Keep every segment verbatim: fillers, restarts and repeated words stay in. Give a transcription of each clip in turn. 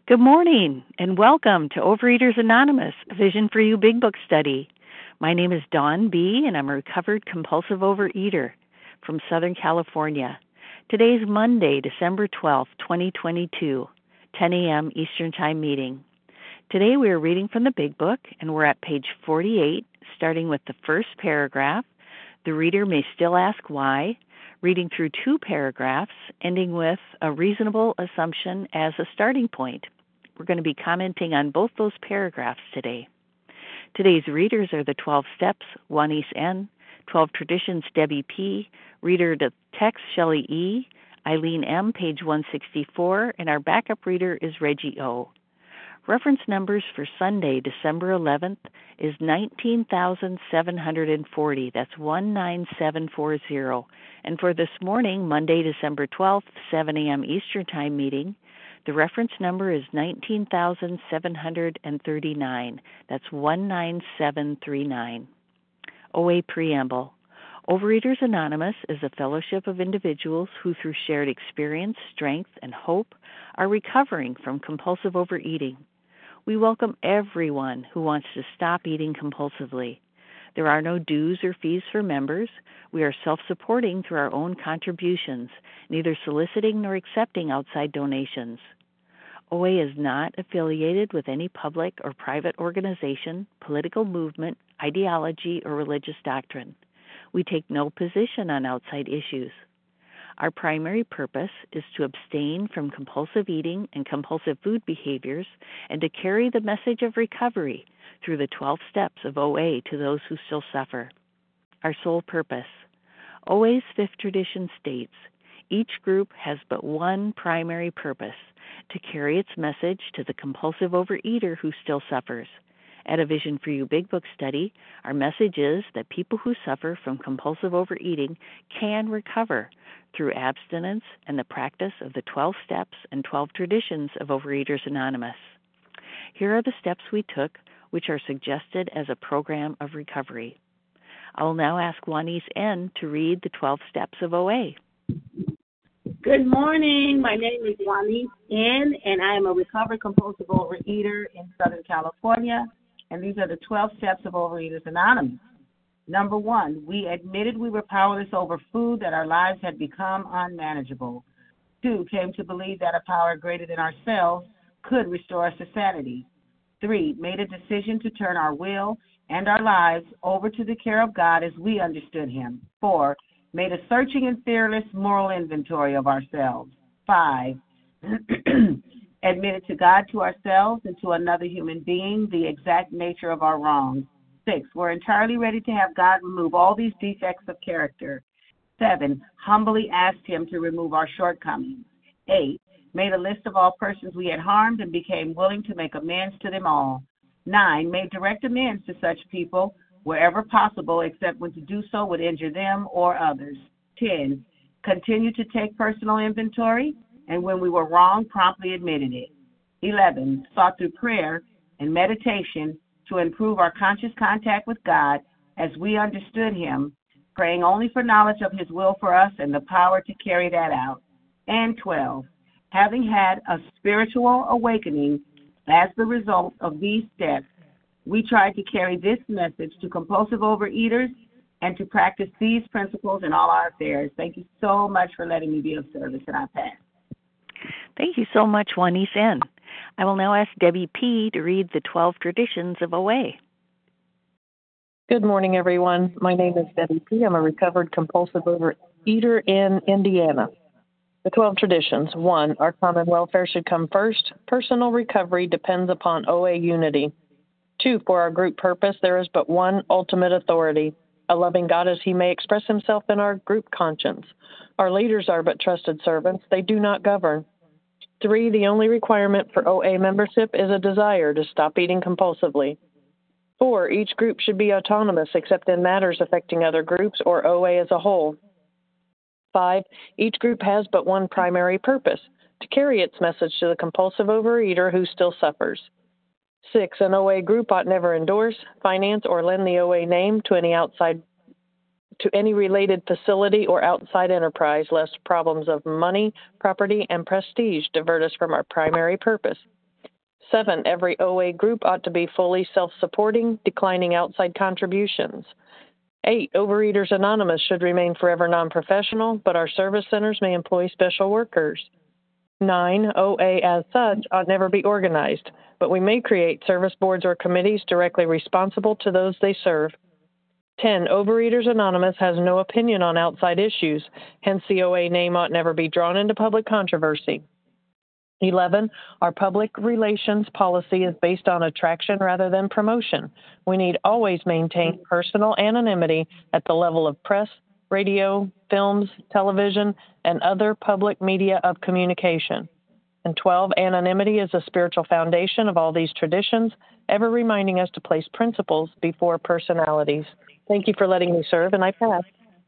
Good morning and welcome to Overeaters Anonymous, a Vision for You Big Book study. My name is Dawn B. and I'm a recovered compulsive overeater from Southern California. Today is Monday, December twelfth, twenty twenty-two, ten a.m. Eastern Time meeting. Today we are reading from the Big Book and we're at page forty-eight, starting with the first paragraph. The reader may still ask why, reading through two paragraphs, ending with a reasonable assumption as a starting point. We're going to be commenting on both those paragraphs today. Today's readers are the twelve Steps, Juanice N., twelve Traditions, Debbie P., reader to text, Shelley E., Eileen M., page one sixty-four, and our backup reader is Reggie O. Reference numbers for Sunday, December eleventh, is nineteen thousand seven hundred forty. That's one nine seven four zero. And for this morning, Monday, December twelfth, seven a.m. Eastern Time meeting, the reference number is nineteen thousand seven hundred thirty-nine. That's one nine seven three nine. O A Preamble. Overeaters Anonymous is a fellowship of individuals who, through shared experience, strength, and hope, are recovering from compulsive overeating. We welcome everyone who wants to stop eating compulsively. There are no dues or fees for members. We are self-supporting through our own contributions, neither soliciting nor accepting outside donations. O A is not affiliated with any public or private organization, political movement, ideology, or religious doctrine. We take no position on outside issues. Our primary purpose is to abstain from compulsive eating and compulsive food behaviors and to carry the message of recovery through the twelve steps of O A to those who still suffer. Our sole purpose. O A's fifth tradition states, each group has but one primary purpose, to carry its message to the compulsive overeater who still suffers. At a Vision for You Big Book study, our message is that people who suffer from compulsive overeating can recover through abstinence and the practice of the twelve steps and twelve traditions of Overeaters Anonymous. Here are the steps we took, which are suggested as a program of recovery. I will now ask Juanice N. to read the twelve steps of O A. Good morning. My name is Juanice N., and I am a recovered compulsive overeater in Southern California. And these are the twelve steps of Overeaters Anonymous. Number one, we admitted we were powerless over food, that our lives had become unmanageable. Two, came to believe that a power greater than ourselves could restore us to sanity. Three, made a decision to turn our will and our lives over to the care of God as we understood Him. Four, made a searching and fearless moral inventory of ourselves. Five, admitted to God, to ourselves, and to another human being the exact nature of our wrongs. Six, we're entirely ready to have God remove all these defects of character. Seven, humbly asked Him to remove our shortcomings. Eight, made a list of all persons we had harmed and became willing to make amends to them all. Nine, made direct amends to such people wherever possible, except when to do so would injure them or others. Ten, continued to take personal inventory, and when we were wrong, promptly admitted it. Eleven, sought through prayer and meditation to improve our conscious contact with God as we understood Him, praying only for knowledge of His will for us and the power to carry that out. And twelve, having had a spiritual awakening as the result of these steps, we tried to carry this message to compulsive overeaters and to practice these principles in all our affairs. Thank you so much for letting me be of service, and I pass. Thank you so much, Juanice N. I will now ask Debbie P. to read the twelve traditions of O A. Good morning, everyone. My name is Debbie P. I'm a recovered compulsive overeater in Indiana. The twelve traditions. One, our common welfare should come first. Personal recovery depends upon O A unity. Two, for our group purpose, there is but one ultimate authority, a loving God as He may express Himself in our group conscience. Our leaders are but trusted servants. They do not govern. Three, the only requirement for O A membership is a desire to stop eating compulsively. Four, each group should be autonomous except in matters affecting other groups or O A as a whole. Five, each group has but one primary purpose, to carry its message to the compulsive overeater who still suffers. Six, an O A group ought never endorse, finance, or lend the O A name to any outside to any related facility or outside enterprise, lest problems of money, property, and prestige divert us from our primary purpose. Seven, every O A group ought to be fully self-supporting, declining outside contributions. Eight, Overeaters Anonymous should remain forever non-professional, but our service centers may employ special workers. Nine, O A as such ought never be organized, but we may create service boards or committees directly responsible to those they serve. Ten, Overeaters Anonymous has no opinion on outside issues, hence the O A name ought never be drawn into public controversy. Eleven, our public relations policy is based on attraction rather than promotion. We need always maintain personal anonymity at the level of press, radio, films, television, and other public media of communication. And twelve, anonymity is a spiritual foundation of all these traditions, ever reminding us to place principles before personalities. Thank you for letting me serve, and I pass.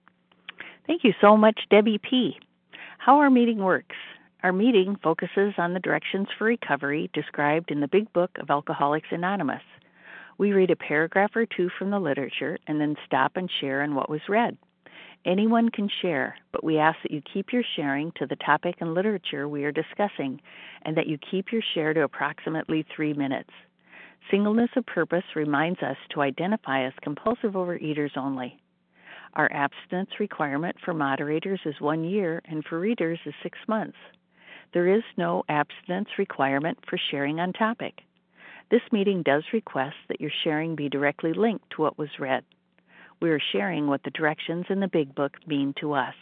Thank you so much, Debbie P. How our meeting works. Our meeting focuses on the directions for recovery described in the Big Book of Alcoholics Anonymous. We read a paragraph or two from the literature and then stop and share on what was read. Anyone can share, but we ask that you keep your sharing to the topic and literature we are discussing and that you keep your share to approximately three minutes. Singleness of purpose reminds us to identify as compulsive overeaters only. Our abstinence requirement for moderators is one year and for readers is six months. There is no abstinence requirement for sharing on topic. This meeting does request that your sharing be directly linked to what was read. We are sharing what the directions in the Big Book mean to us.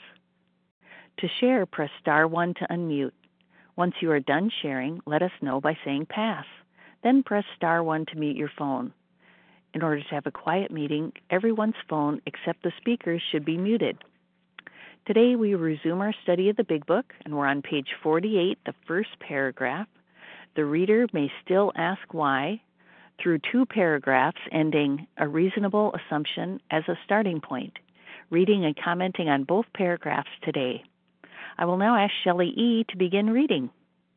To share, press star one to unmute. Once you are done sharing, let us know by saying pass. Then press star one to mute your phone. In order to have a quiet meeting, everyone's phone except the speaker's should be muted. Today we resume our study of the Big Book, and we're on page forty-eight, the first paragraph. The reader may still ask why, through two paragraphs ending a reasonable assumption as a starting point, reading and commenting on both paragraphs today. I will now ask Shelley E. to begin reading.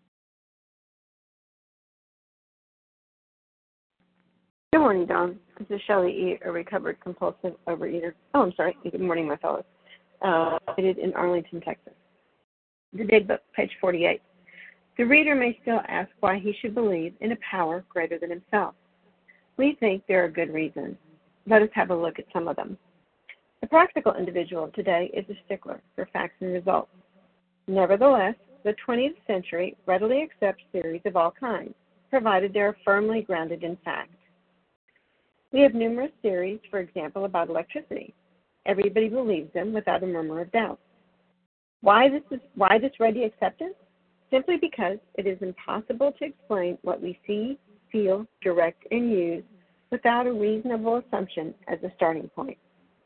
Good morning, Dawn. This is Shelley E., a recovered compulsive overeater. Oh, I'm sorry. Good morning, my fellows. Uh, located in Arlington, Texas. The Big Book, page forty-eight. The reader may still ask why he should believe in a power greater than himself. We think there are good reasons. Let us have a look at some of them. The practical individual of today is a stickler for facts and results. Nevertheless, the twentieth century readily accepts theories of all kinds, provided they are firmly grounded in fact. We have numerous theories, for example, about electricity. Everybody believes them without a murmur of doubt. Why this is why this ready acceptance? Simply because it is impossible to explain what we see, feel, direct, and use without a reasonable assumption as a starting point.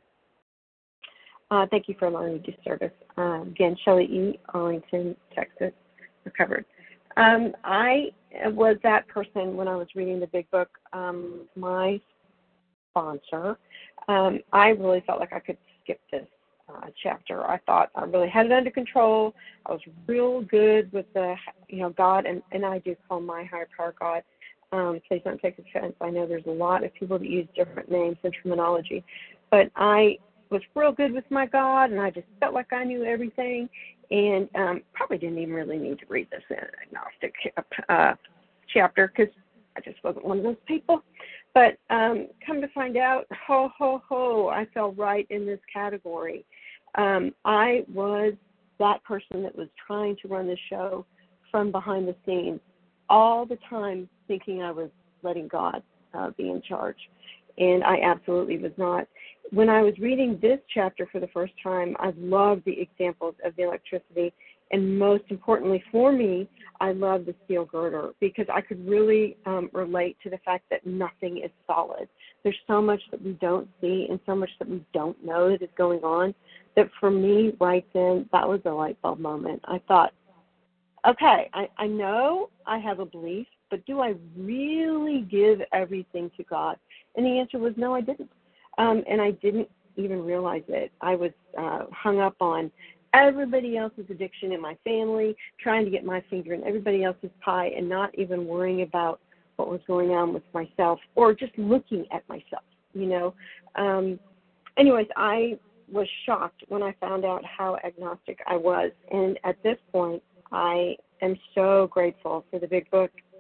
Uh, thank you for allowing me to do service. Uh, again, Shelley E., Arlington, Texas, recovered. Um, I was that person when I was reading the Big Book. Um, my sponsor, um, I really felt like I could skip this uh, chapter. I thought I really had it under control. I was real good with the, you know, God, and, and I do call my higher power God. Um, please don't take offense. I know there's a lot of people that use different names and terminology, but I was real good with my God, and I just felt like I knew everything, and um, probably didn't even really need to read this agnostic uh, chapter because I just wasn't one of those people. But um, come to find out, ho, ho, ho, I fell right in this category. Um, I was that person that was trying to run the show from behind the scenes all the time, thinking I was letting God uh, be in charge. And I absolutely was not. When I was reading this chapter for the first time, I loved the examples of the electricity. And most importantly for me, I love the steel girder because I could really um, relate to the fact that nothing is solid. There's so much that we don't see and so much that we don't know that is going on that for me right then, that was a light bulb moment. I thought, okay, I, I know I have a belief, but do I really give everything to God? And the answer was no, I didn't. Um, and I didn't even realize it. I was uh, hung up on everybody else's addiction in my family, trying to get my finger in everybody else's pie and not even worrying about what was going on with myself or just looking at myself, you know. Um, anyways, I was shocked when I found out how agnostic I was. And at this point, I am so grateful for the Big Book,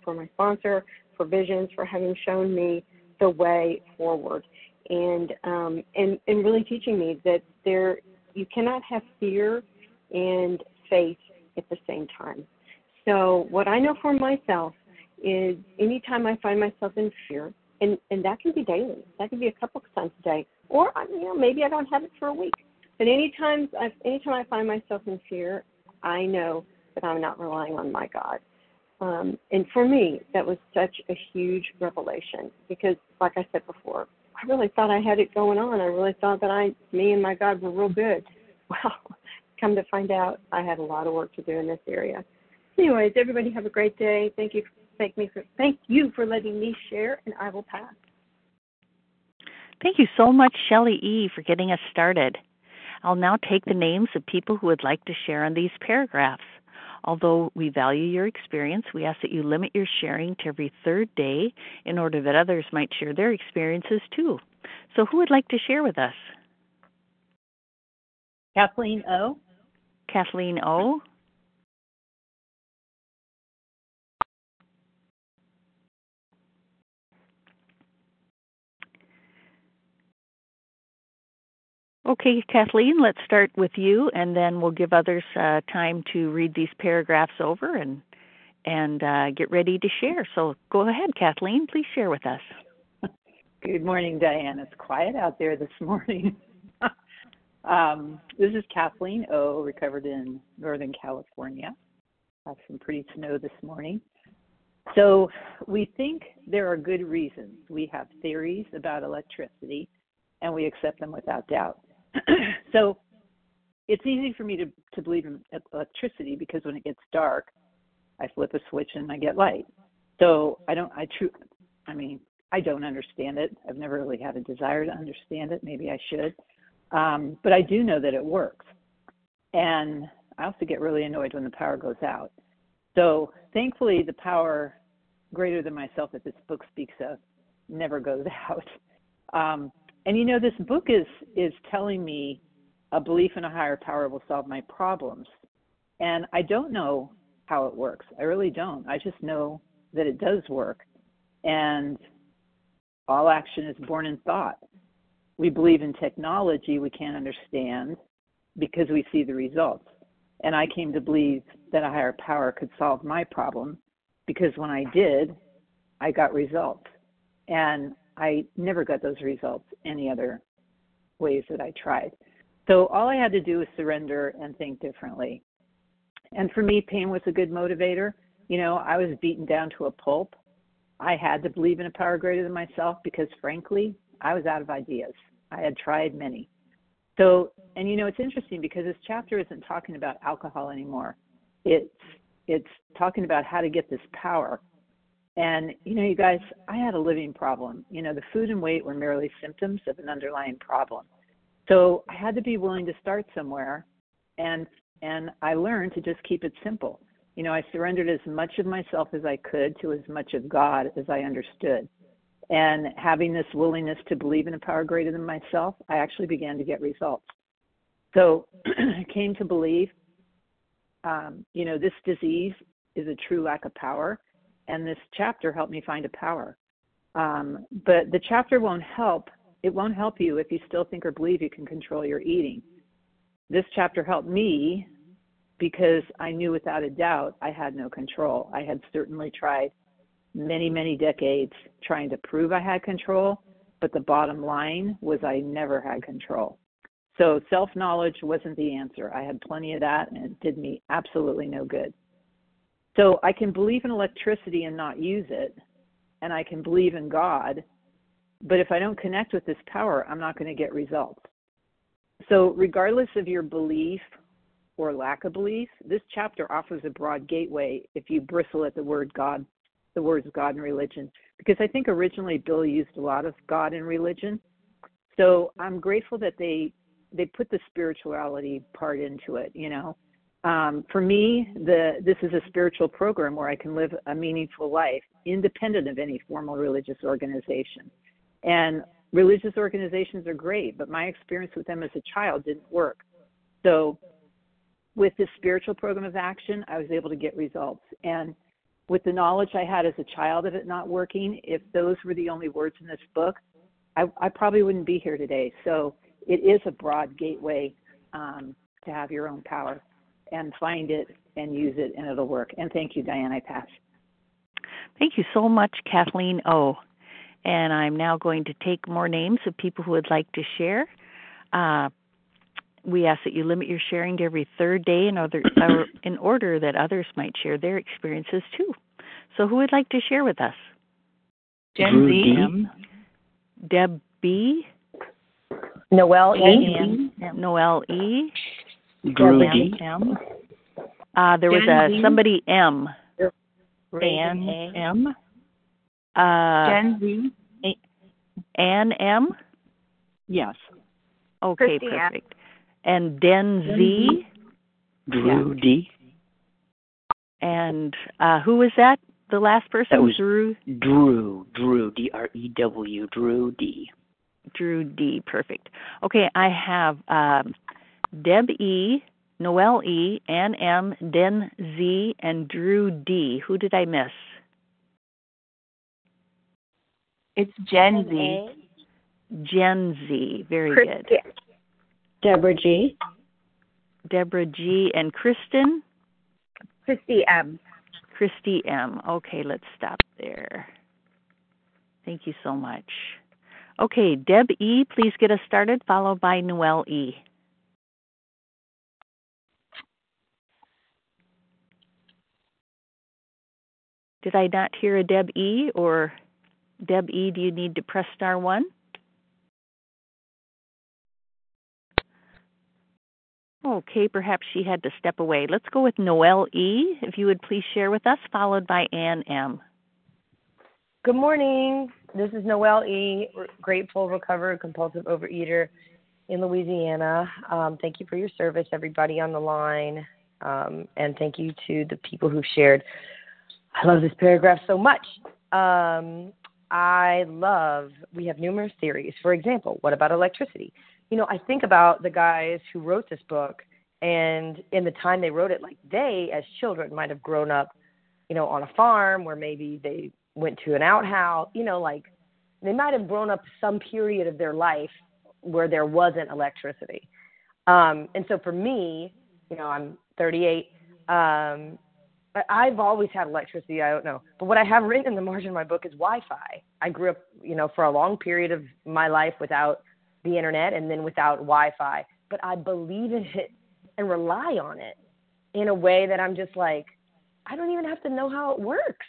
for my sponsor, for Visions, for having shown me the way forward, and um, and and really teaching me that there you cannot have fear and faith at the same time. So what I know for myself is anytime I find myself in fear, and, and that can be daily, that can be a couple of times a day, or you know maybe I don't have it for a week. But anytime I anytime I find myself in fear, I know that I'm not relying on my God. Um, and for me, that was such a huge revelation because, like I said before, I really thought I had it going on. I really thought that I, me and my God were real good. Well, come to find out, I had a lot of work to do in this area. Anyways, everybody have a great day. Thank you. Thank me for thank you for letting me share, and I will pass. Thank you so much, Shelley E., for getting us started. I'll now take the names of people who would like to share on these paragraphs. Although we value your experience, we ask that you limit your sharing to every third day in order that others might share their experiences too. So who would like to share with us? Kathleen O. Kathleen O. Okay, Kathleen, let's start with you, and then we'll give others uh, time to read these paragraphs over and and uh, get ready to share. So go ahead, Kathleen. Please share with us. Good morning, Diane. It's quiet out there this morning. um, this is Kathleen O., recovered in Northern California. Had some pretty snow this morning. So we think there are good reasons. We have theories about electricity, and we accept them without doubt. So it's easy for me to, to believe in electricity because when it gets dark, I flip a switch and I get light. So I don't, I true, I mean, I don't understand it. I've never really had a desire to understand it. Maybe I should. Um, but I do know that it works. And I also get really annoyed when the power goes out. So thankfully, the power greater than myself that this book speaks of never goes out. Um, and you know, this book is is telling me a belief in a higher power will solve my problems. And I don't know how it works. I really don't. I just know that it does work. And all action is born in thought. We believe in technology we can't understand because we see the results. And I came to believe that a higher power could solve my problem because when I did, I got results. And I never got those results any other ways that I tried. So all I had to do was surrender and think differently. And for me, pain was a good motivator. You know, I was beaten down to a pulp. I had to believe in a power greater than myself because, frankly, I was out of ideas. I had tried many. So, and you know, it's interesting because this chapter isn't talking about alcohol anymore. It's it's talking about how to get this power. And, you know, you guys, I had a living problem. You know, the food and weight were merely symptoms of an underlying problem. So I had to be willing to start somewhere. And and I learned to just keep it simple. You know, I surrendered as much of myself as I could to as much of God as I understood. And having this willingness to believe in a power greater than myself, I actually began to get results. So I came to believe, um, you know, this disease is a true lack of power. And this chapter helped me find a power. Um, but the chapter won't help. It won't help you if you still think or believe you can control your eating. This chapter helped me because I knew without a doubt I had no control. I had certainly tried many, many decades trying to prove I had control, but the bottom line was I never had control. So self-knowledge wasn't the answer. I had plenty of that, and it did me absolutely no good. So I can believe in electricity and not use it, and I can believe in God, but if I don't connect with this power, I'm not going to get results. So regardless of your belief or lack of belief, this chapter offers a broad gateway if you bristle at the word God, the words God and religion, because I think originally Bill used a lot of God and religion. So I'm grateful that they they put the spirituality part into it, you know. Um, for me, the this is a spiritual program where I can live a meaningful life independent of any formal religious organization. And religious organizations are great, but my experience with them as a child didn't work. So with this spiritual program of action, I was able to get results. And with the knowledge I had as a child of it not working, if those were the only words in this book, I, I probably wouldn't be here today. So it is a broad gateway um, to have your own power and find it and use it, and it'll work. And thank you, Diane. I pass. Thank you so much, Kathleen O. And I'm now going to take more names of people who would like to share. Uh, we ask that you limit your sharing to every third day in order, uh, in order that others might share their experiences too. So who would like to share with us? Jen Z. Deb B. Noelle E. Noelle E. Drew D. M. Uh, there was a Z. somebody M. Ann M. Uh, Jen Z. Ann M. Yes. Okay, Christy perfect. And Den Z. Drew D. And uh, who was that? The last person? That was Drew. Drew. Drew. D R E W. Drew D. Drew D. Perfect. Okay, I have um, Deb E, Noelle E, Ann M, Den Z, and Drew D. Who did I miss? It's Jen Z. Jen Z. Very Chris, good. yeah. Deborah G. Deborah G. and Kristen? Christy M. Christy M. Okay, let's stop there. Thank you so much. Okay, Deb E., please get us started, followed by Noelle E. Did I not hear a Deb E., or Deb E., do you need to press star one? Okay, perhaps she had to step away. Let's go with Noelle E., if you would please share with us, followed by Ann M. Good morning. This is Noelle E., grateful, recovered, compulsive overeater in Louisiana. Um, thank you for your service, everybody on the line, um, and thank you to the people who shared. I love this paragraph so much. Um, I love, we have numerous theories. For example, what about electricity? You know, I think about the guys who wrote this book, and in the time they wrote it, like they, as children, might have grown up, you know, on a farm where maybe they went to an outhouse, you know, like they might have grown up some period of their life where there wasn't electricity. Um, and so for me, you know, I'm thirty-eight. Um, I've always had electricity. I don't know. But what I have written in the margin of my book is Wi-Fi. I grew up, you know, for a long period of my life without the internet and then without Wi-Fi. But I believe in it and rely on it in a way that I'm just like, I don't even have to know how it works.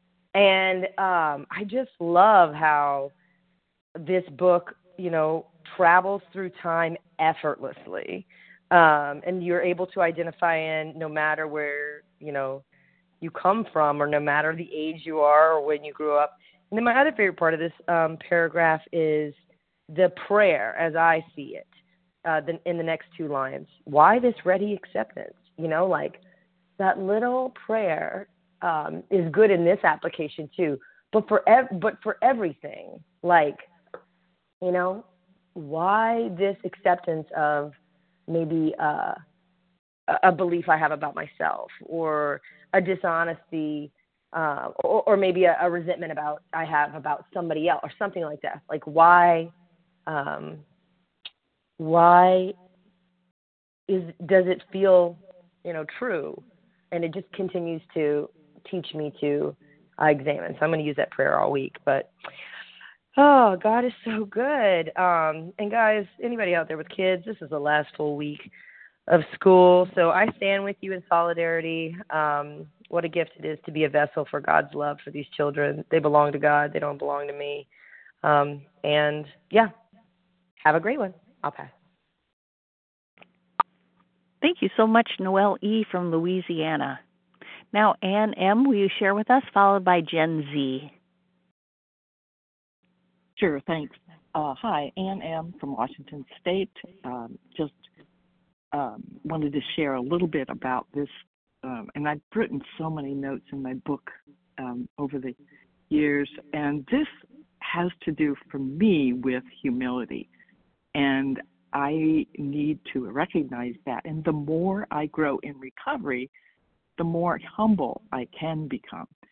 And um, I just love how this book, you know, travels through time effortlessly. Um, and you're able to identify in no matter where, you know, you come from or no matter the age you are or when you grew up. And then my other favorite part of this um, paragraph is the prayer as I see it uh, the, in the next two lines. Why this ready acceptance? You know, like that little prayer um, is good in this application too. But for ev- but for everything, like, you know, why this acceptance of maybe uh, a belief I have about myself or a dishonesty uh, or, or maybe a, a resentment about I have about somebody else or something like that. Like why, um, why is does it feel, you know, true? And it just continues to teach me to uh, examine. So I'm going to use that prayer all week. But oh, God is so good. Um, and guys, anybody out there with kids, this is the last full week of school. So I stand with you in solidarity. Um, what a gift it is to be a vessel for God's love for these children. They belong to God. They don't belong to me. Um, and, yeah, have a great one. I'll pass. Thank you so much, Noelle E. from Louisiana. Now, Ann M., will you share with us, followed by Jen Z. Sure, thanks. Uh, hi, Ann M. from Washington State. Um, just um, wanted to share a little bit about this, um, and I've written so many notes in my book um, over the years, and this has to do, for me, with humility. And I need to recognize that. And the more I grow in recovery, the more humble I can become.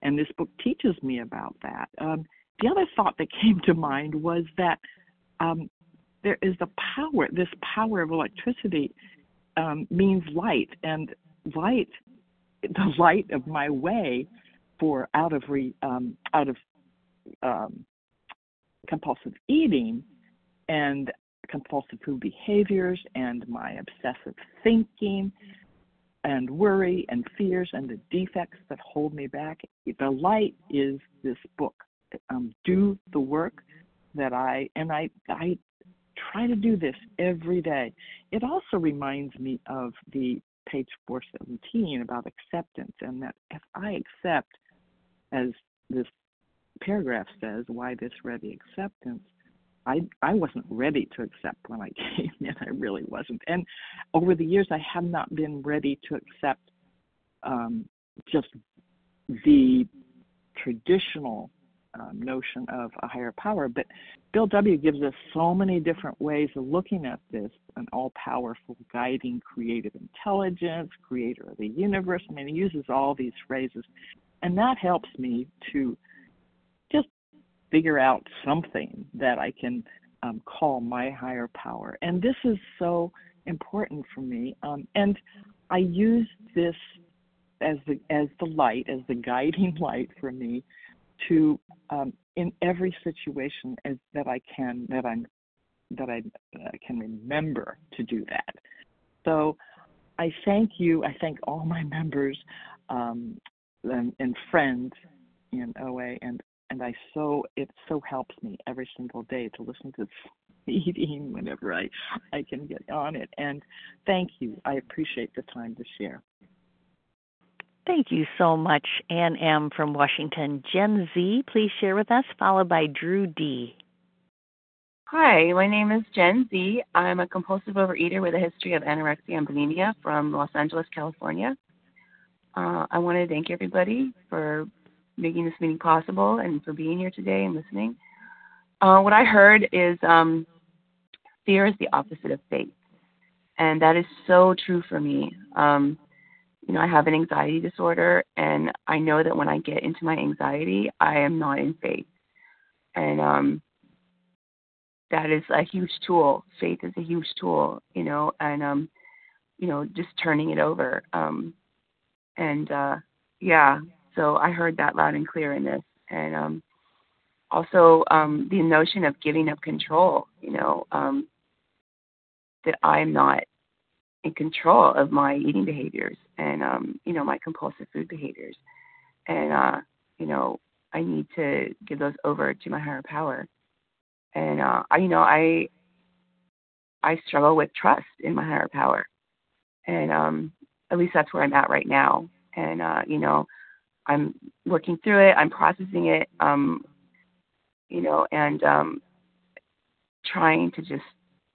and this book teaches me about that. Um, the other thought that came to mind was that um, there is the power, this power of electricity um, means light, and light, the light of my way for out of re, um, out of um, compulsive eating and compulsive food behaviors and my obsessive thinking and worry and fears and the defects that hold me back. The light is this book. Um, do the work that I, and I, I try to do this every day. It also reminds me of the page four seventeen about acceptance, and that if I accept, as this paragraph says, why this ready acceptance, I, I wasn't ready to accept when I came in. I really wasn't. And over the years, I have not been ready to accept um, just the traditional um, notion of a higher power. But Bill W. gives us so many different ways of looking at this, an all-powerful, guiding, creative intelligence, creator of the universe. I mean, he uses all these phrases. And that helps me to just figure out something that I can um, call my higher power. And this is so important for me. Um, and I use this as the as the light, as the guiding light for me to, um, in every situation as that I can, that I'm, that I uh, can remember to do that. So I thank you. I thank all my members um, and, and friends in O A, and And I so it so helps me every single day to listen to this meeting whenever I, I can get on it. And thank you. I appreciate the time to share. Thank you so much, Ann M. from Washington. Jen Z, please share with us, followed by Drew D. Hi, my name is Jen Z. I'm a compulsive overeater with a history of anorexia and bulimia from Los Angeles, California. Uh, I want to thank everybody for making this meeting possible and for being here today and listening. Uh, what I heard is um, fear is the opposite of faith. And that is so true for me. Um, you know, I have an anxiety disorder, and I know that when I get into my anxiety, I am not in faith. And um, that is a huge tool. Faith is a huge tool, you know, and, um, you know, just turning it over. Um, and, uh, yeah, so I heard that loud and clear in this. And um, also um, the notion of giving up control, you know, um, that I'm not in control of my eating behaviors and, um, you know, my compulsive food behaviors. And, uh, you know, I need to give those over to my higher power. And, uh, I, you know, I I struggle with trust in my higher power. And um, at least that's where I'm at right now. And, uh, you know, I'm working through it. I'm processing it, um, you know, and um, trying to just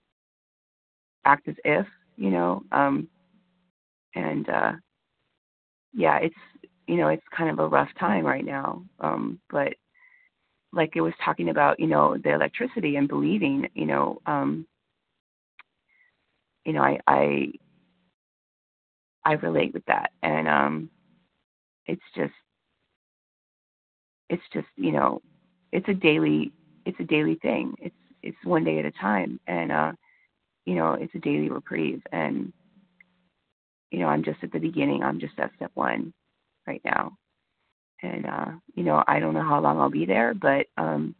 act as if, you know, um, and, uh, yeah, it's, you know, it's kind of a rough time right now. Um, but like it was talking about, you know, the electricity and believing, you know, um, you know, I, I, I relate with that. And um, it's just, it's just, you know, it's a daily, it's a daily thing. It's, it's one day at a time. And, uh, you know, it's a daily reprieve. And, you know, I'm just at the beginning. I'm just at step one right now. And, uh, you know, I don't know how long I'll be there, but um,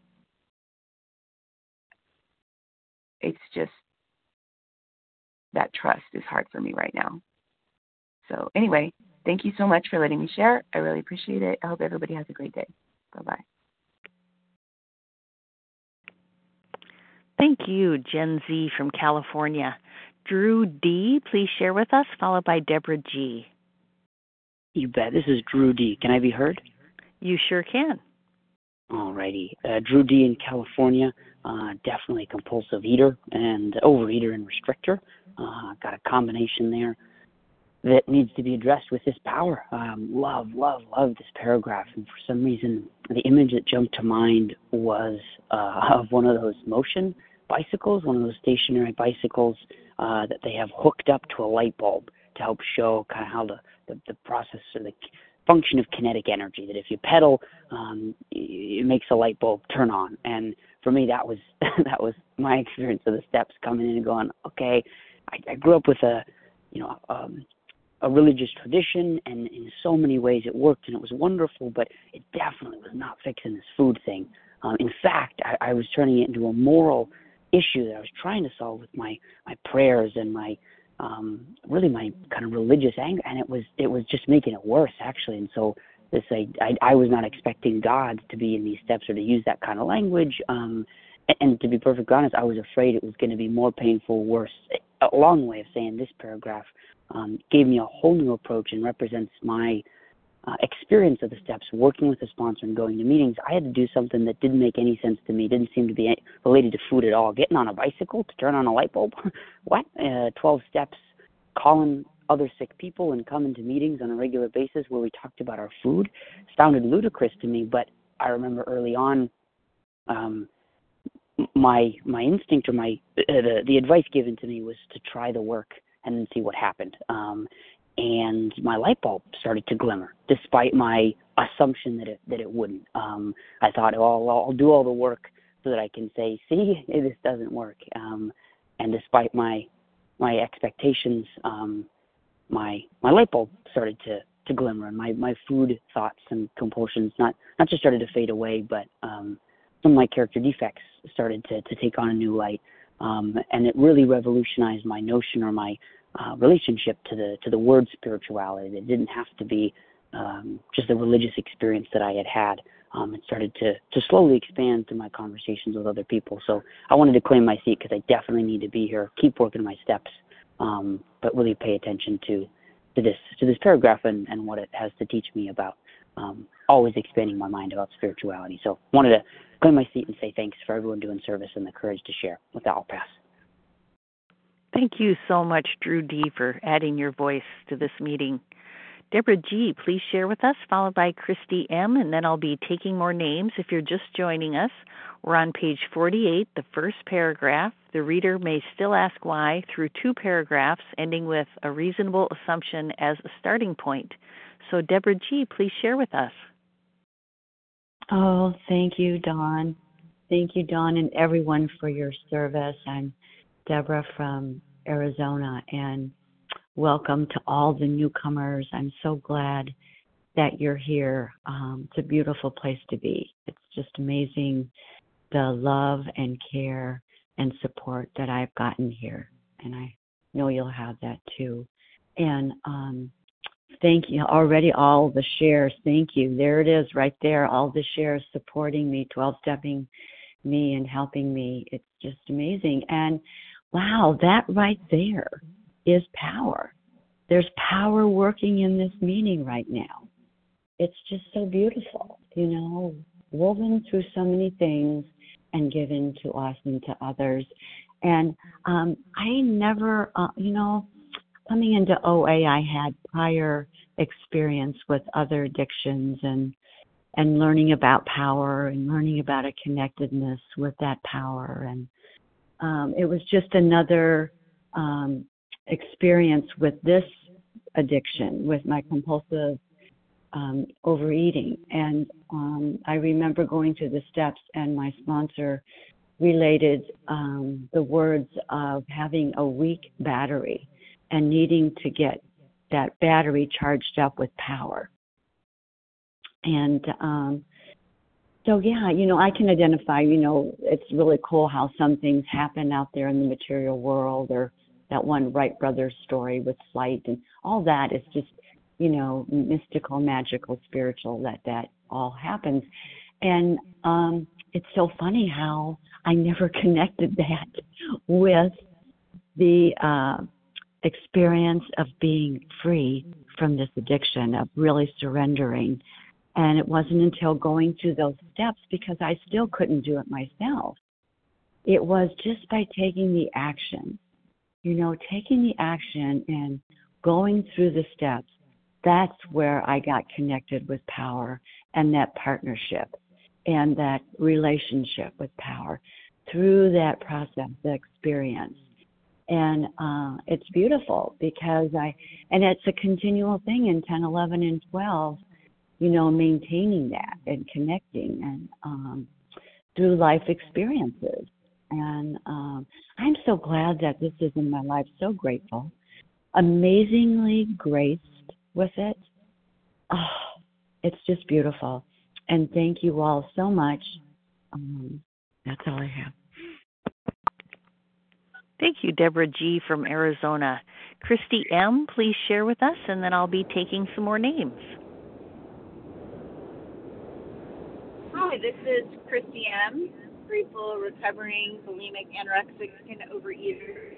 it's just that trust is hard for me right now. So anyway, thank you so much for letting me share. I really appreciate it. I hope everybody has a great day. Bye-bye. Thank you, Jen Z from California. Drew D, please share with us, followed by Deborah G. You bet. This is Drew D. Can I be heard? You sure can. All righty. Uh, Drew D in California, uh, definitely compulsive eater and overeater and restrictor. Uh, got a combination there that needs to be addressed with this power. Um, love, love, love this paragraph. And for some reason, the image that jumped to mind was uh, of one of those motion bicycles, one of those stationary bicycles uh, that they have hooked up to a light bulb to help show kind of how the, the, the process or the function of kinetic energy, that if you pedal, um, it makes a light bulb turn on. And for me, that was that was my experience of the steps, coming in and going, okay, I, I grew up with a, you know, um, a religious tradition, and in so many ways it worked and it was wonderful, but it definitely was not fixing this food thing. Um, in fact, I, I was turning it into a moral issue that I was trying to solve with my, my prayers and my um, really my kind of religious anger, and it was it was just making it worse, actually. And so this I, I, I was not expecting God to be in these steps or to use that kind of language. Um, and, and to be perfectly honest, I was afraid it was going to be more painful, worse. A long way of saying this paragraph um, gave me a whole new approach and represents my uh, experience of the steps, working with a sponsor and going to meetings. I had to do something that didn't make any sense to me, didn't seem to be related to food at all. Getting on a bicycle to turn on a light bulb? What? Uh, twelve steps, calling other sick people and coming to meetings on a regular basis where we talked about our food sounded ludicrous to me, but I remember early on um, my my instinct or my uh, the, the advice given to me was to try the work and then see what happened. Um, and my light bulb started to glimmer, despite my assumption that it that it wouldn't. Um, I thought, oh, well, I'll do all the work so that I can say, see, this doesn't work. Um, and despite my my expectations, um, my my light bulb started to, to glimmer, and my, my food thoughts and compulsions not, not just started to fade away, but um, some of my character defects started to, to take on a new light. Um, and it really revolutionized my notion or my uh, relationship to the to the word spirituality. It didn't have to be um, just a religious experience that I had had. Um, it started to, to slowly expand through my conversations with other people. So I wanted to claim my seat because I definitely need to be here, keep working my steps, um, but really pay attention to to this to this paragraph and, and what it has to teach me about um, always expanding my mind about spirituality. So I wanted to claim my seat and say thanks for everyone doing service and the courage to share. With that, I'll pass. Thank you so much, Drew D., for adding your voice to this meeting. Deborah G., please share with us, followed by Christy M., and then I'll be taking more names if you're just joining us. We're on page forty-eight, the first paragraph. The reader may still ask why through two paragraphs, ending with a reasonable assumption as a starting point. So Deborah G., please share with us. Oh, thank you, Dawn. Thank you, Dawn, and everyone for your service. I'm Deborah from Arizona, and welcome to all the newcomers. I'm so glad that you're here. Um, it's a beautiful place to be. It's just amazing the love and care and support that I've gotten here, and I know you'll have that too. And um, thank you already, all the shares. Thank you. There it is right there, all the shares supporting me, twelve-stepping me and helping me. It's just amazing. And wow, that right there is power. There's power working in this meeting right now. It's just so beautiful, you know, woven through so many things and given to us and to others. And um, I never, uh, you know, coming into O A, I had prior experience with other addictions and and learning about power and learning about a connectedness with that power. And um, it was just another um, experience with this addiction, with my compulsive um, overeating. And um, I remember going through the steps, and my sponsor related um, the words of having a weak battery and needing to get that battery charged up with power. And um, so, yeah, you know, I can identify, you know, it's really cool how some things happen out there in the material world, or that one Wright Brothers story with flight, and all that is just, you know, mystical, magical, spiritual, that that all happens. And um, it's so funny how I never connected that with the uh, experience of being free from this addiction, of really surrendering. And it wasn't until going through those steps, because I still couldn't do it myself. It was just by taking the action, you know, taking the action and going through the steps. That's where I got connected with power and that partnership and that relationship with power through that process, the experience. And uh, it's beautiful because I, and it's a continual thing in ten, eleven, and twelve. you know, maintaining that and connecting and um, through life experiences. And um, I'm so glad that this is in my life, so grateful, amazingly graced with it. Oh, it's just beautiful. And thank you all so much. Um, that's all I have. Thank you, Deborah G. from Arizona. Christy M., please share with us, and then I'll be taking some more names. Hi, this is Christy M., grateful, recovering, bulimic, anorexic, and overeater.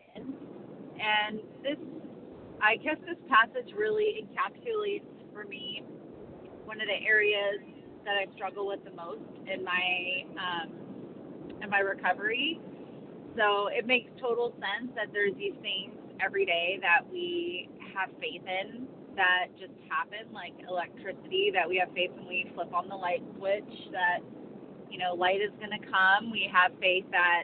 And this, I guess this passage really encapsulates for me one of the areas that I struggle with the most in my um, in my recovery. So it makes total sense that there's these things every day that we have faith in that just happen, like electricity, that we have faith when we flip on the light switch, that, you know, light is going to come. We have faith that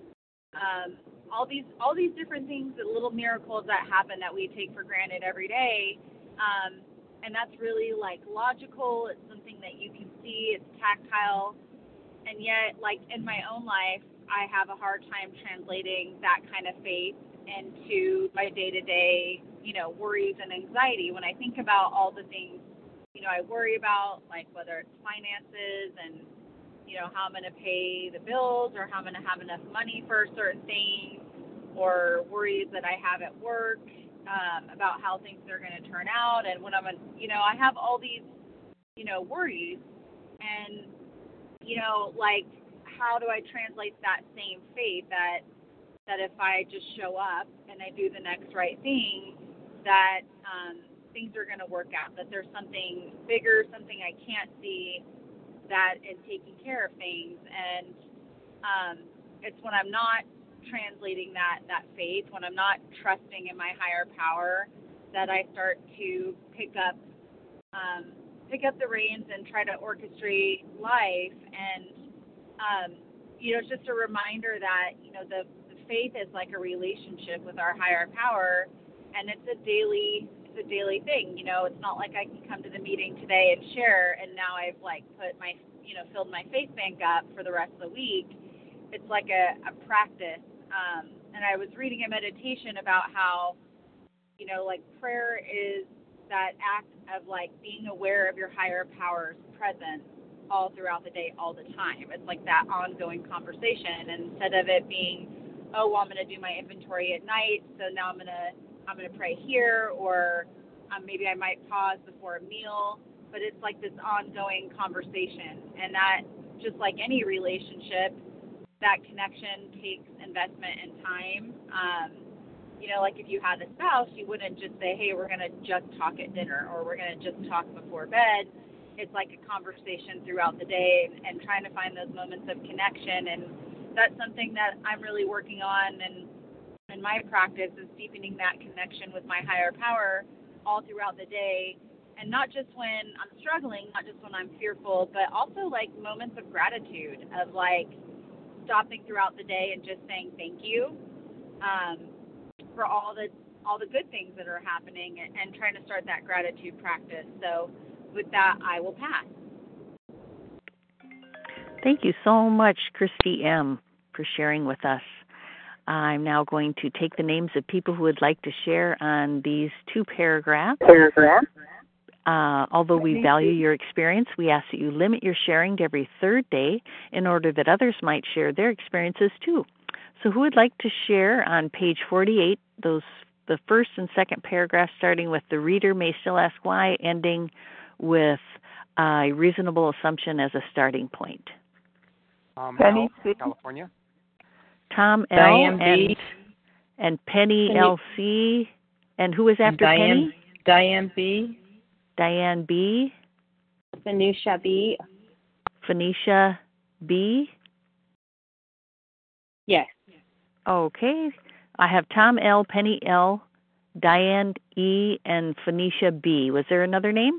um, all these all these different things, the little miracles that happen that we take for granted every day, um, and that's really, like, logical. It's something that you can see. It's tactile. And yet, like, in my own life, I have a hard time translating that kind of faith into my day-to-day, you know, worries and anxiety. When I think about all the things, you know, I worry about, like whether it's finances and, you know, how I'm going to pay the bills or how I'm going to have enough money for certain things, or worries that I have at work um, about how things are going to turn out. And when I'm, a, you know, I have all these, you know, worries. And, you know, like, how do I translate that same faith that that if I just show up and I do the next right thing, that um, things are going to work out, that there's something bigger, something I can't see that is taking care of things. And um, it's when I'm not translating that, that faith, when I'm not trusting in my higher power, that I start to pick up um, pick up the reins and try to orchestrate life. And um, you know, it's just a reminder that, you know, the faith is like a relationship with our higher power, and it's a daily it's a daily thing. You know, it's not like I can come to the meeting today and share, and now I've like put my, you know, filled my faith bank up for the rest of the week. It's like a, a practice. Um, and I was reading a meditation about how, you know, like prayer is that act of like being aware of your higher power's presence all throughout the day, all the time. It's like that ongoing conversation, and instead of it being, oh, well, I'm going to do my inventory at night, so now I'm going to I'm going to pray here, or um, maybe I might pause before a meal, but it's like this ongoing conversation. And that, just like any relationship, that connection takes investment and time. Um, you know, like if you had a spouse, you wouldn't just say, hey, we're going to just talk at dinner, or we're going to just talk before bed. It's like a conversation throughout the day, and, and trying to find those moments of connection. And that's something that I'm really working on, and in my practice is deepening that connection with my higher power all throughout the day, and not just when I'm struggling, not just when I'm fearful, but also like moments of gratitude, of like stopping throughout the day and just saying thank you um, for all the all the good things that are happening, and, and trying to start that gratitude practice. So with that, I will pass. Thank you so much, Christy M., for sharing with us. I'm now going to take the names of people who would like to share on these two paragraphs. Paragraph. Uh, although we value your experience, we ask that you limit your sharing to every third day in order that others might share their experiences too. So who would like to share on page forty-eight, those the first and second paragraph, starting with the reader may still ask why, ending with a reasonable assumption as a starting point? Um, Penny Al, California. Tom L. Diane and, B. and Penny, Penny L C. And who is after Diane, Penny? Diane B. Diane B. Phoenicia B. Phoenicia B. Yes. Okay. I have Tom L., Penny L., Diane E., and Phoenicia B. Was there another name?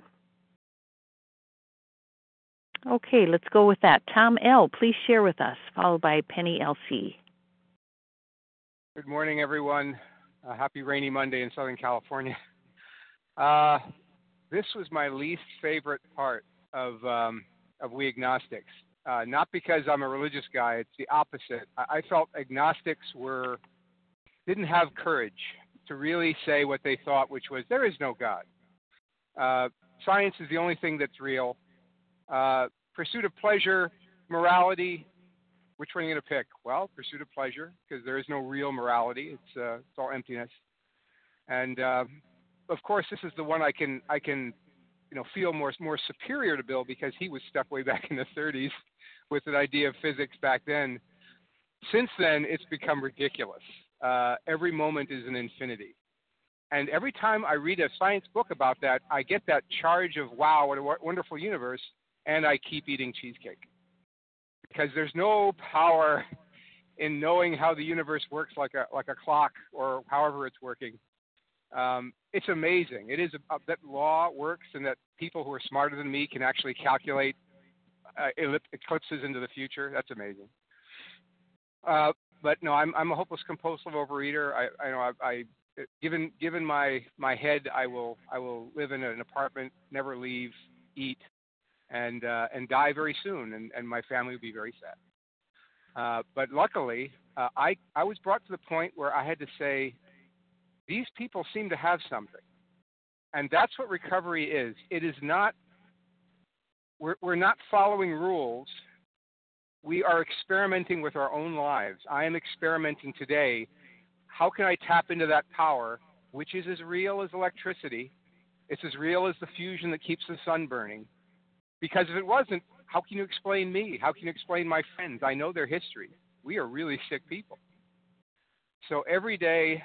Okay, let's go with that. Tom L., please share with us, followed by Penny L C. Good morning, everyone. Uh, happy rainy Monday in Southern California. Uh, this was my least favorite part of um, of We Agnostics. Uh, not because I'm a religious guy; it's the opposite. I, I felt agnostics were didn't have courage to really say what they thought, which was there is no God. Uh, science is the only thing that's real. Uh, pursuit of pleasure, morality. Which one are you going to pick? Well, pursuit of pleasure, because there is no real morality. It's uh, it's all emptiness. And uh, of course, this is the one I can I can you know feel more more superior to Bill because he was stuck way back in the thirties with an idea of physics back then. Since then, it's become ridiculous. Uh, every moment is an infinity. And every time I read a science book about that, I get that charge of, wow, what a wonderful universe, and I keep eating cheesecake. Because there's no power in knowing how the universe works like a like a clock or however it's working. Um, it's amazing. It is a, that law works and that people who are smarter than me can actually calculate uh, eclipses into the future. That's amazing. Uh, but no, I'm I'm a hopeless compulsive overeater. I I know I, I given given my my head, I will I will live in an apartment, never leave, eat, and uh, and die very soon, and, and my family will be very sad. Uh, but luckily, uh, I I was brought to the point where I had to say, these people seem to have something, and that's what recovery is. It is not. We're we're not following rules. We are experimenting with our own lives. I am experimenting today. How can I tap into that power, which is as real as electricity? It's as real as the fusion that keeps the sun burning. Because if it wasn't, how can you explain me? How can you explain my friends? I know their history. We are really sick people. So every day,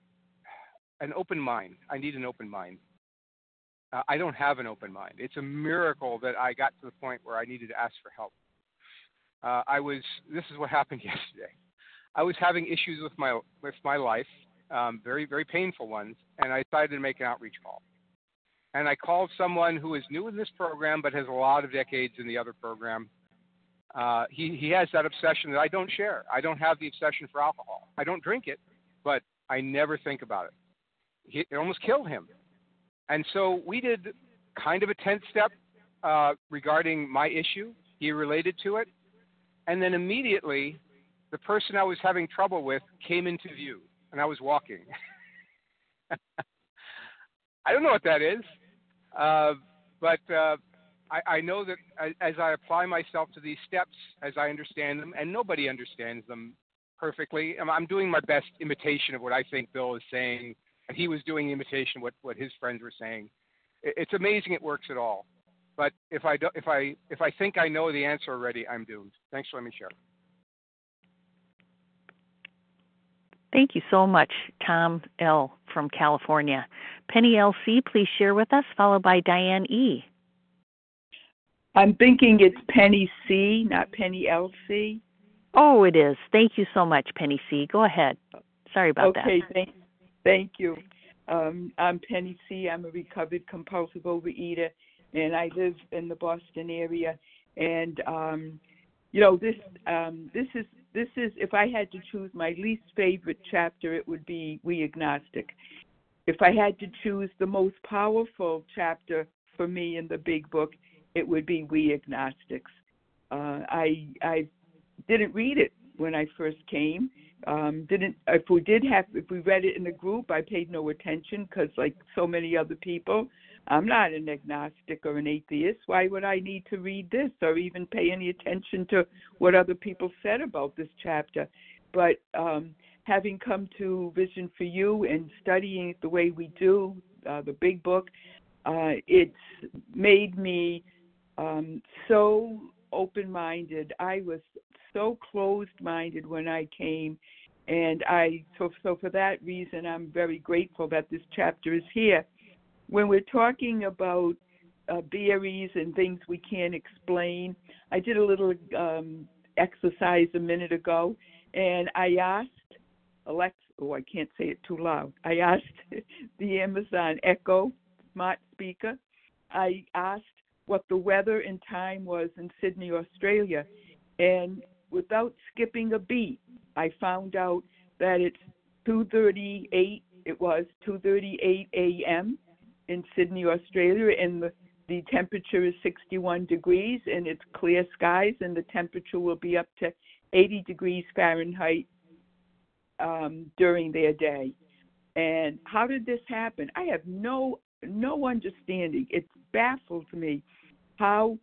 an open mind. I need an open mind. Uh, I don't have an open mind. It's a miracle that I got to the point where I needed to ask for help. Uh, I was. This is what happened yesterday. I was having issues with my with my life, um, very very painful ones, and I decided to make an outreach call. And I called someone who is new in this program but has a lot of decades in the other program. Uh, he he has that obsession that I don't share. I don't have the obsession for alcohol. I don't drink it, but I never think about it. He, it almost killed him. And so we did kind of a tenth step uh, regarding my issue. He related to it. And then immediately, the person I was having trouble with came into view, and I was walking. I don't know what that is, uh, but uh, I, I know that as I apply myself to these steps, as I understand them, and nobody understands them perfectly, I'm doing my best imitation of what I think Bill is saying, and he was doing imitation of what, what his friends were saying. It's amazing it works at all. But if I, do, if, I, if I think I know the answer already, I'm doomed. Thanks for letting me share. Thank you so much, Tom L. from California. Penny L C, please share with us, followed by Diane E. I'm thinking it's Penny C, not Penny L C. Oh, it is. Thank you so much, Penny C. Go ahead. Sorry about okay, that. Okay, thank, thank you. Um, I'm Penny C. I'm a recovered compulsive overeater, and I live in the Boston area. And um, you know, this um, this is this is if I had to choose my least favorite chapter, it would be We Agnostic. If I had to choose the most powerful chapter for me in the big book, it would be We Agnostics. Uh, I I didn't read it when I first came. Um, didn't if we did have if we read it in a group, I paid no attention because, like so many other people, I'm not an agnostic or an atheist. Why would I need to read this or even pay any attention to what other people said about this chapter? But um, having come to Vision for You and studying it the way we do, uh, the big book, uh, it's made me um, so open-minded. I was so closed-minded when I came, and I so so for that reason, I'm very grateful that this chapter is here. When we're talking about uh, B R Es and things we can't explain, I did a little um, exercise a minute ago, and I asked Alexa, oh, I can't say it too loud. I asked the Amazon Echo smart speaker, I asked what the weather and time was in Sydney, Australia, and without skipping a beat, I found out that it's two thirty-eight, it was two thirty-eight a.m., in Sydney, Australia, and the, the temperature is sixty-one degrees, and it's clear skies, and the temperature will be up to eighty degrees Fahrenheit um, during their day. And how did this happen? I have no no understanding. It baffles me how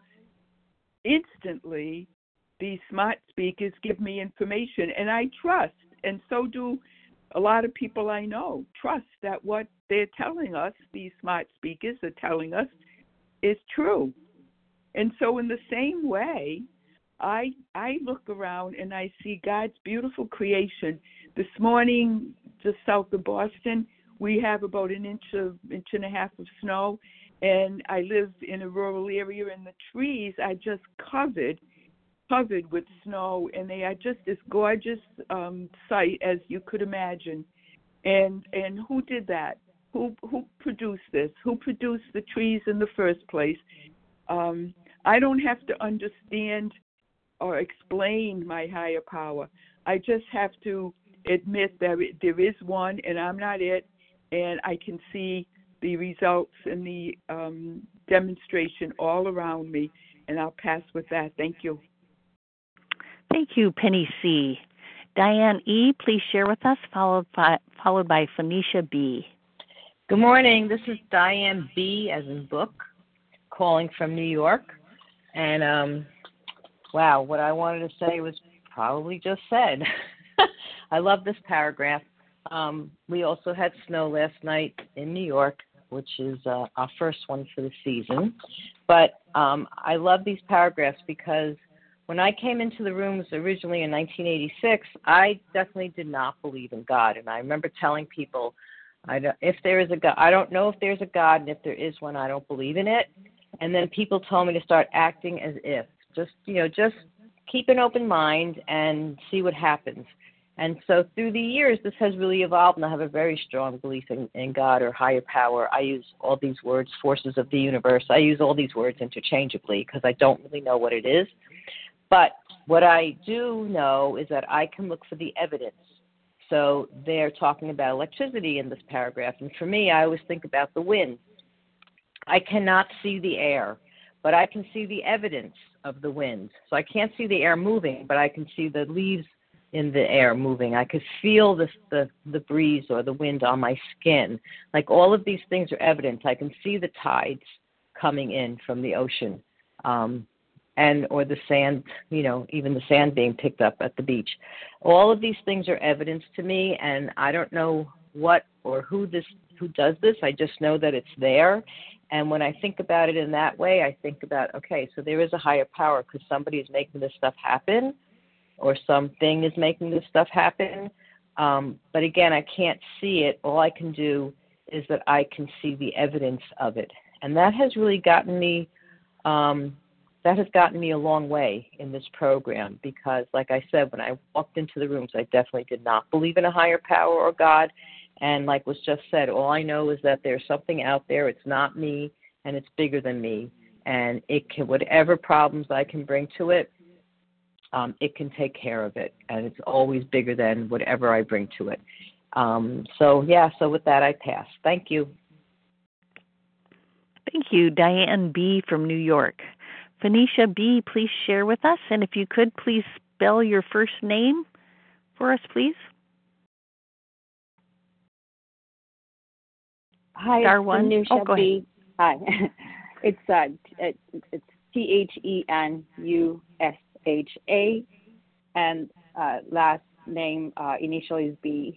instantly these smart speakers give me information, and I trust, and so do a lot of people I know, trust that what they're telling us, these smart speakers are telling us, is true. And so in the same way, I I look around and I see God's beautiful creation. This morning, just south of Boston, we have about an inch of inch and a half of snow, and I live in a rural area, and the trees are just covered, covered with snow, and they are just this gorgeous um, sight as you could imagine. And and who did that? Who who produced this? Who produced the trees in the first place? Um, I don't have to understand or explain my higher power. I just have to admit that there is one, and I'm not it, and I can see the results and the um, demonstration all around me, and I'll pass with that. Thank you. Thank you, Penny C. Diane E., please share with us, followed by, followed by Phoenicia B. Good morning. This is Diane B., as in book, calling from New York. And, um, wow, what I wanted to say was probably just said. I love this paragraph. Um, we also had snow last night in New York, which is uh, our first one for the season. But um, I love these paragraphs because when I came into the rooms originally in nineteen eighty-six, I definitely did not believe in God. And I remember telling people, I don't, if there is a God, I don't know if there's a God, and if there is one, I don't believe in it. And then people told me to start acting as if, just, you know, just keep an open mind and see what happens. And so through the years, this has really evolved, and I have a very strong belief in, in God or higher power. I use all these words, forces of the universe. I use all these words interchangeably because I don't really know what it is. But what I do know is that I can look for the evidence. So they're talking about electricity in this paragraph. And for me, I always think about the wind. I cannot see the air, but I can see the evidence of the wind. So I can't see the air moving, but I can see the leaves in the air moving. I could feel the, the, the breeze or the wind on my skin. Like all of these things are evidence. I can see the tides coming in from the ocean. Um, and or the sand, you know, even the sand being picked up at the beach. All of these things are evidence to me, and I don't know what or who this who does this. I just know that it's there. And when I think about it in that way, I think about, okay, so there is a higher power because somebody is making this stuff happen or something is making this stuff happen. Um, but again, I can't see it. All I can do is that I can see the evidence of it. And that has really gotten me um, that has gotten me a long way in this program because, like I said, when I walked into the rooms, I definitely did not believe in a higher power or God. And like was just said, all I know is that there's something out there. It's not me, and it's bigger than me. And it can, whatever problems I can bring to it, um, it can take care of it. And it's always bigger than whatever I bring to it. Um, so, yeah, so with that, I pass. Thank you. Thank you, Diane B. from New York. Phoenicia B., please share with us. And if you could, please spell your first name for us, please. Hi, Star it's one. Phoenicia Oh, go B. Hi. It's uh, it's T H E N U S H A, and uh, last name uh, initial is B.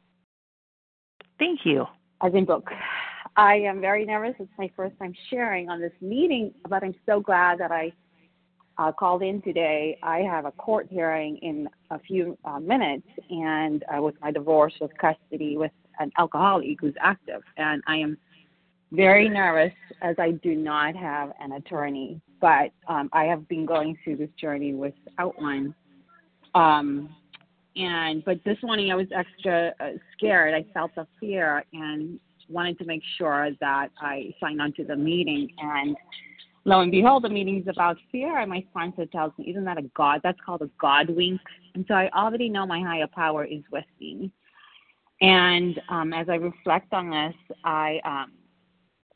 Thank you. As in book. I am very nervous. It's my first time sharing on this meeting, but I'm so glad that I uh, called in today. I have a court hearing in a few uh, minutes, and uh, with my divorce with custody with an alcoholic who's active, and I am very nervous as I do not have an attorney, but um, I have been going through this journey without one. Um, and but this morning I was extra uh, scared. I felt the fear and wanted to make sure that I signed on to the meeting. And lo and behold, the meeting's about fear, and my sponsor tells me, isn't that a God? That's called a God wink. And so I already know my higher power is with me. And um, as I reflect on this, I um,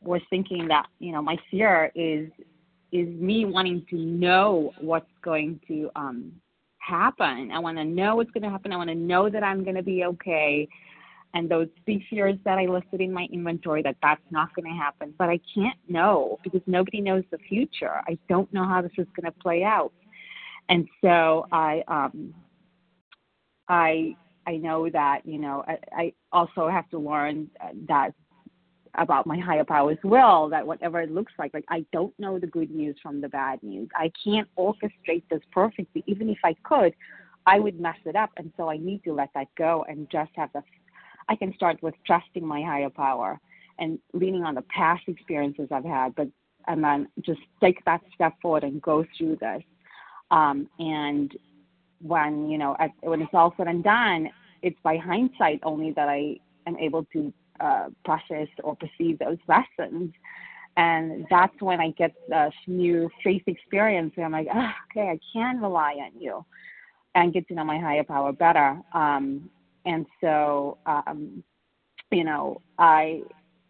was thinking that, you know, my fear is is me wanting to know what's going to um, happen. I want to know what's going to happen. I want to know that I'm going to be okay. And those big fears that I listed in my inventory, that that's not going to happen. But I can't know because nobody knows the future. I don't know how this is going to play out. And so I, um, I, I know that, you know, I, I also have to learn that about my higher power's will, that whatever it looks like, like I don't know the good news from the bad news. I can't orchestrate this perfectly. Even if I could, I would mess it up. And so I need to let that go and just have the, I can start with trusting my higher power and leaning on the past experiences I've had, but, and then just take that step forward and go through this. Um, and when, you know, at, when it's all said and done, it's by hindsight only that I am able to Uh, process or perceive those lessons. And that's when I get this new faith experience and I'm like, oh, okay, I can rely on you and get to know my higher power better. Um, and so, um, you know, I,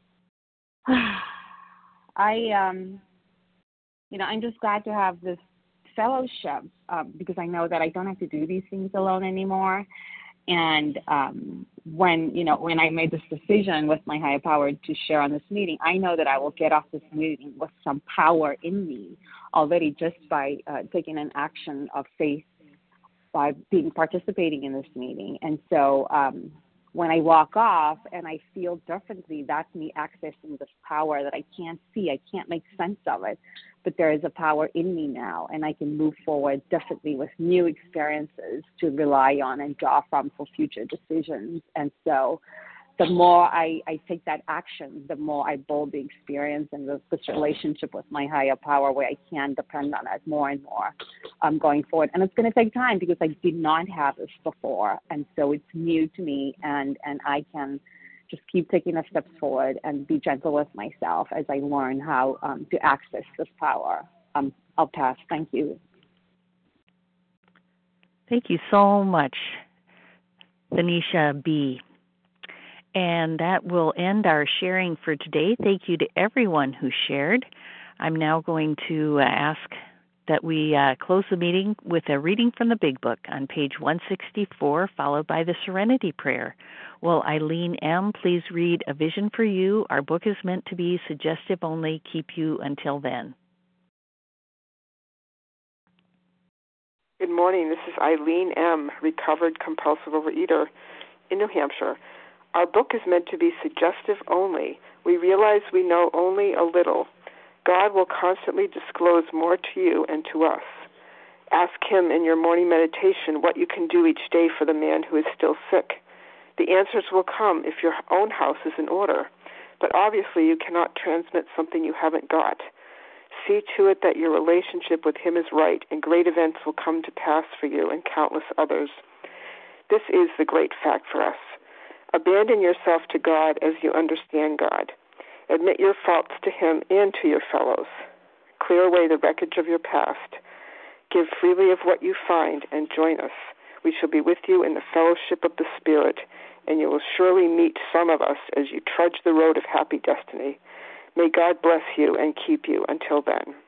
I, um, you know, I'm just glad to have this fellowship um, because I know that I don't have to do these things alone anymore. And um, when, you know, when I made this decision with my higher power to share on this meeting, I know that I will get off this meeting with some power in me already just by uh, taking an action of faith by being participating in this meeting. And so um, when I walk off and I feel differently, that's me accessing this power that I can't see. I can't make sense of it, but there is a power in me now, and I can move forward differently with new experiences to rely on and draw from for future decisions. And so the more I, I take that action, the more I build the experience and the, this relationship with my higher power where I can depend on it more and more um, going forward. And it's going to take time because I did not have this before. And so it's new to me, and, and I can just keep taking the steps forward and be gentle with myself as I learn how um, to access this power. Um, I'll pass. Thank you. Thank you so much, Venetia B. And that will end our sharing for today. Thank you to everyone who shared. I'm now going to uh, ask that we uh, close the meeting with a reading from the Big Book on page one sixty-four, followed by the Serenity Prayer. Will Eileen M. please read A Vision for You? Our book is meant to be suggestive only. Keep you until then. Good morning. This is Eileen M., recovered compulsive overeater in New Hampshire. Our book is meant to be suggestive only. We realize we know only a little. God will constantly disclose more to you and to us. Ask Him in your morning meditation what you can do each day for the man who is still sick. The answers will come if your own house is in order, but obviously you cannot transmit something you haven't got. See to it that your relationship with Him is right, and great events will come to pass for you and countless others. This is the great fact for us. Abandon yourself to God as you understand God. Admit your faults to Him and to your fellows. Clear away the wreckage of your past. Give freely of what you find and join us. We shall be with you in the fellowship of the Spirit, and you will surely meet some of us as you trudge the road of happy destiny. May God bless you and keep you until then.